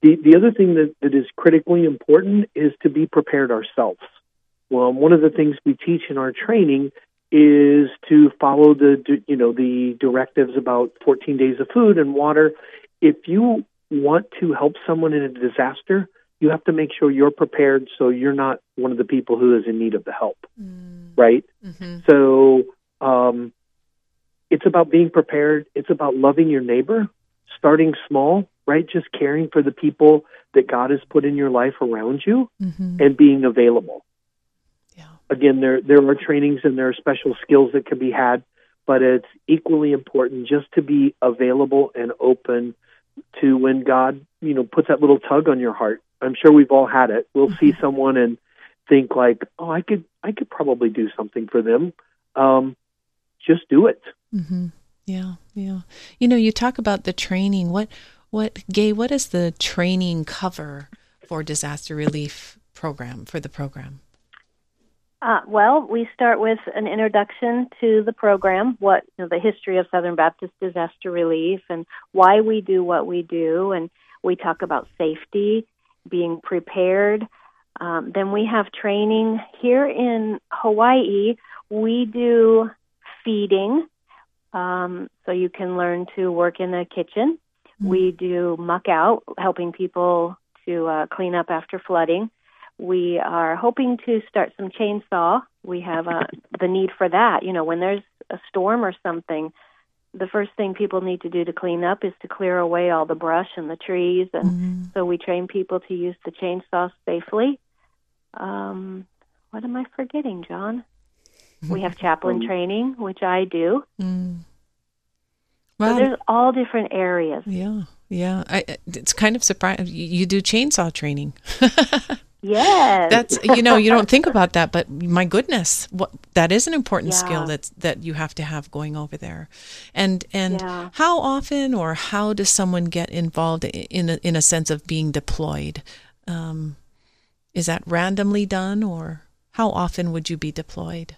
the, the other thing that, that is critically important is to be prepared ourselves. Well, one of the things we teach in our training is to follow the, you know, the directives about fourteen days of food and water. If you want to help someone in a disaster, you have to make sure you're prepared so you're not one of the people who is in need of the help, mm. right? Mm-hmm. So um, it's about being prepared. It's about loving your neighbor, starting small, right? Just caring for the people that God has put in your life around you, mm-hmm. and being available. Yeah. Again, there there are trainings and there are special skills that can be had, but it's equally important just to be available and open to when God, you know, puts that little tug on your heart. I'm sure we've all had it. We'll mm-hmm. see someone and think like, oh, I could I could probably do something for them. Um, just do it. Mm-hmm. Yeah, yeah. You know, you talk about the training. What, what, Gay, what is the training cover for disaster relief program, for the program? Uh, well, we start with an introduction to the program, what you know, the history of Southern Baptist Disaster Relief and why we do what we do, and we talk about safety, being prepared. Um, then we have training here in Hawaii. We do feeding, um, so you can learn to work in the kitchen. Mm-hmm. We do muck out, helping people to uh, clean up after flooding. We are hoping to start some chainsaw. We have uh, the need for that. You know, when there's a storm or something, the first thing people need to do to clean up is to clear away all the brush and the trees. And mm-hmm. so we train people to use the chainsaw safely. Um, what am I forgetting, John? We have chaplain training, which I do. Mm. Well, so there's all different areas. Yeah, yeah. I, it's kind of surprising. You do chainsaw training. Yes. That's, you know, you don't think about that, but my goodness, what, that is an important yeah. skill that's, that you have to have going over there. And and yeah. how often or how does someone get involved in a, in a sense of being deployed? Um, is that randomly done, or how often would you be deployed?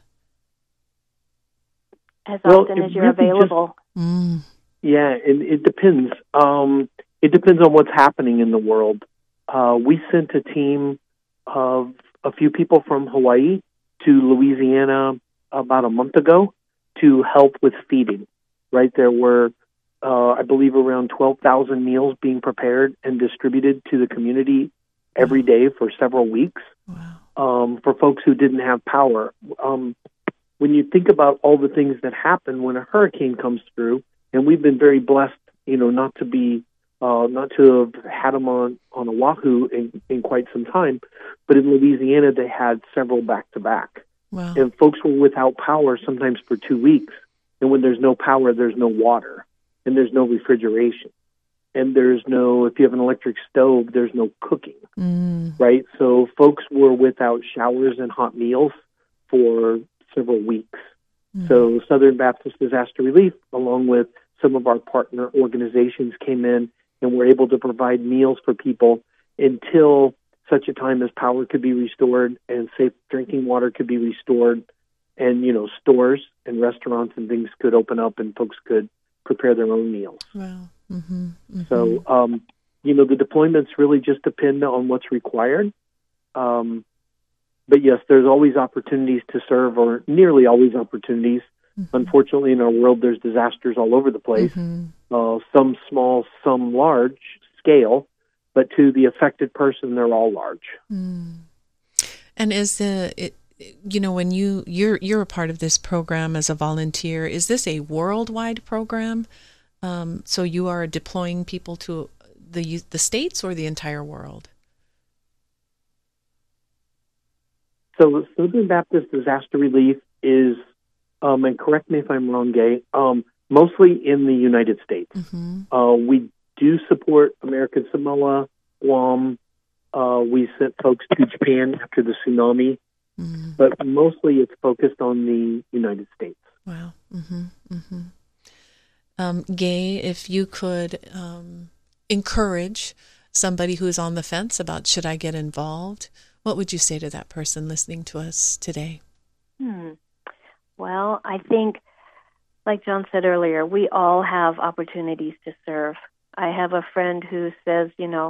As well, often as you're really available. Just, mm. Yeah, it, it depends. Um, it depends on what's happening in the world. Uh, we sent a team of a few people from Hawaii to Louisiana about a month ago to help with feeding. Right, there were, uh, I believe, around twelve thousand meals being prepared and distributed to the community every day for several weeks. Wow. Um, for folks who didn't have power. Um, when you think about all the things that happen when a hurricane comes through, and we've been very blessed, you know, not to be, uh, not to have had them on, on Oahu in, in quite some time, but in Louisiana they had several back-to-back. Wow. And folks were without power sometimes for two weeks. And when there's no power, there's no water, and there's no refrigeration. And there's no, if you have an electric stove, there's no cooking, mm. right? So folks were without showers and hot meals for several weeks. Mm. So Southern Baptist Disaster Relief, along with some of our partner organizations, came in and were able to provide meals for people until such a time as power could be restored and safe drinking water could be restored, and, you know, stores and restaurants and things could open up and folks could prepare their own meals. Wow. Mm-hmm. Mm-hmm. So, um, you know, the deployments really just depend on what's required. Um, but yes, there's always opportunities to serve, or nearly always opportunities. Mm-hmm. Unfortunately, in our world, there's disasters all over the place, mm-hmm. uh, some small, some large scale, but to the affected person, they're all large. Mm. And is the, it, you know, when you, you're, you're a part of this program as a volunteer, is this a worldwide program? Um, so you are deploying people to the the States or the entire world? So Southern Baptist Disaster Relief is, um, and correct me if I'm wrong, Gay, um, mostly in the United States. Mm-hmm. Uh, we do support American Samoa, Guam. Uh, we sent folks to Japan after the tsunami, mm-hmm. but mostly it's focused on the United States. Wow. Mm-hmm. Mm-hmm. Um, Gay, if you could um, encourage somebody who's on the fence about should I get involved, what would you say to that person listening to us today? Hmm. Well, I think, like John said earlier, we all have opportunities to serve. I have a friend who says, you know,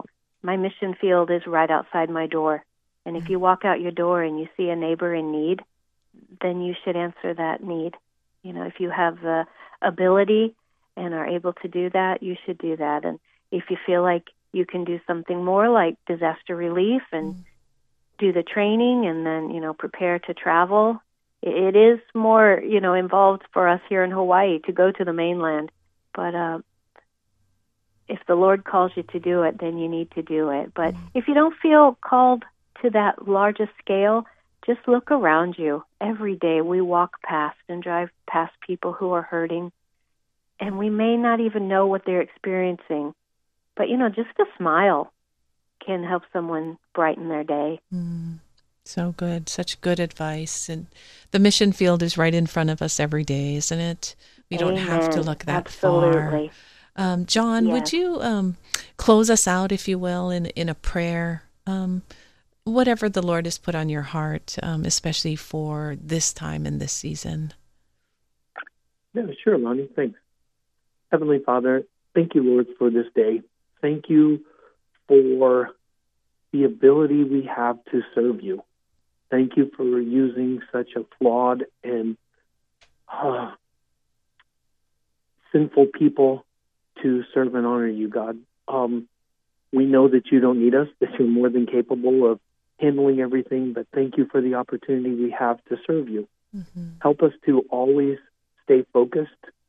my mission field is right outside my door. And if you walk out your door and you see a neighbor in need, then you should answer that need. You know, if you have the ability and are able to do that, you should do that. And if you feel like you can do something more like disaster relief and mm. do the training and then, you know, prepare to travel, it, it is more, you know, involved for us here in Hawaii to go to the mainland. But uh, if the Lord calls you to do it, then you need to do it. But mm. if you don't feel called to that larger scale, just look around you. Every day we walk past and drive past people who are hurting, and we may not even know what they're experiencing. But, you know, just a smile can help someone brighten their day. Mm, so good. Such good advice. And the mission field is right in front of us every day, isn't it? We don't Amen. have to look that Absolutely. far. Um, John, yes. would you um, close us out, if you will, in, in a prayer? Um Whatever the Lord has put on your heart, um, especially for this time and this season. Yeah, sure, Lonnie. Thanks. Heavenly Father, thank you, Lord, for this day. Thank you for the ability we have to serve you. Thank you for using such a flawed and uh, sinful people to serve and honor you, God. Um, we know that you don't need us, that you're more than capable of handling everything, but thank you for the opportunity we have to serve you. Mm-hmm. Help us to always stay focused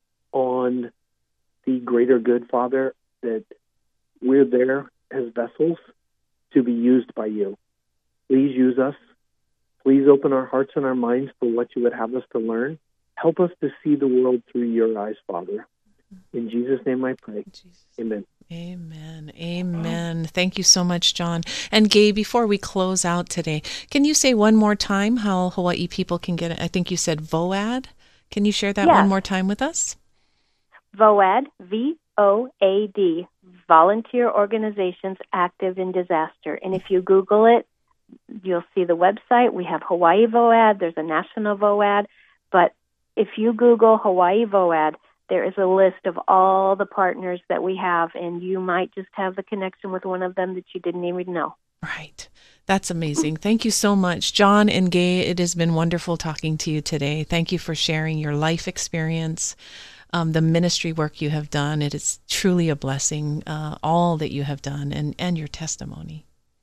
on the greater good, Father, that we're there as vessels to be used by you. Please use us. Please open our hearts and our minds for what you would have us to learn. Help us to see the world through your eyes, Father. In Jesus' name I pray. Jesus. Amen. Amen. Amen. Thank you so much, John. And Gay, before we close out today, can you say one more time how Hawaii people can get it? I think you said V O A D. Can you share that yes. one more time with us? V O A D, V O A D, Volunteer Organizations Active in Disaster. And if you Google it, you'll see the website. We have Hawaii V O A D. There's a national V O A D. But if you Google Hawaii V O A D, there is a list of all the partners that we have, and you might just have a connection with one of them that you didn't even know. Right. That's amazing. Thank you so much. John and Gay, it has been wonderful talking to you today. Thank you for sharing your life experience, um, the ministry work you have done. It is truly a blessing, uh, all that you have done, and, and your testimony.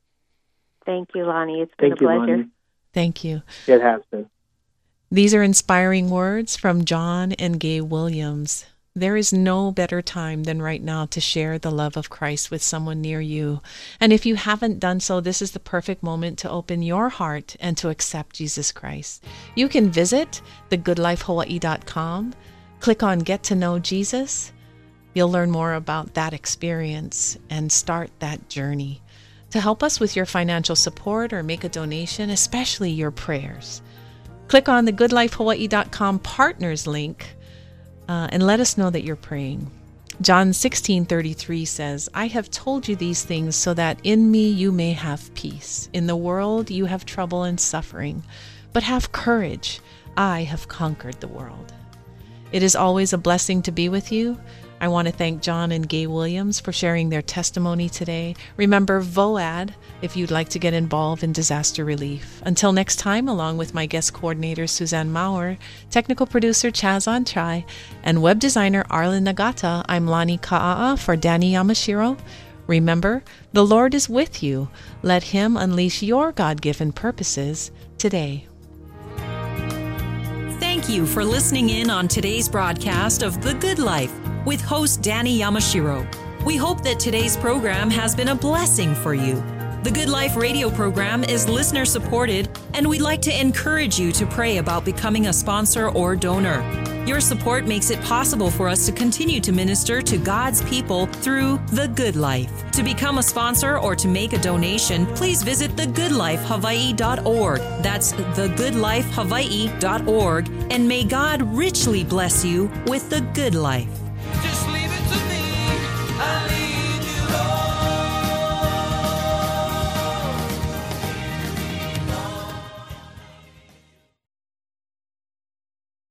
Thank you, Lonnie. It's been Thank a you, pleasure. Lonnie. Thank you. It has been. These are inspiring words from John and Gay Williams. There is no better time than right now to share the love of Christ with someone near you. And if you haven't done so, this is the perfect moment to open your heart and to accept Jesus Christ. You can visit the good life hawaii dot com, click on Get to Know Jesus. You'll learn more about that experience and start that journey. To help us with your financial support or make a donation, especially your prayers, click on the good life hawaii dot com partners link uh, and let us know that you're praying. John sixteen thirty-three says, I have told you these things so that in me you may have peace. In the world you have trouble and suffering, but have courage. I have conquered the world. It is always a blessing to be with you. I want to thank John and Gay Williams for sharing their testimony today. Remember V O A D if you'd like to get involved in disaster relief. Until next time, along with my guest coordinator Suzanne Maurer, technical producer Chaz Antrai, and web designer Arlen Nagata, I'm Lonnie Ka'a'a for Danny Yamashiro. Remember, the Lord is with you. Let Him unleash your God-given purposes today. Thank you for listening in on today's broadcast of The Good Life with host Danny Yamashiro. We hope that today's program has been a blessing for you. The Good Life radio program is listener supported, and we'd like to encourage you to pray about becoming a sponsor or donor. Your support makes it possible for us to continue to minister to God's people through The Good Life. To become a sponsor or to make a donation, please visit the good life hawaii dot org. That's the good life hawaii dot org, and may God richly bless you with the good life.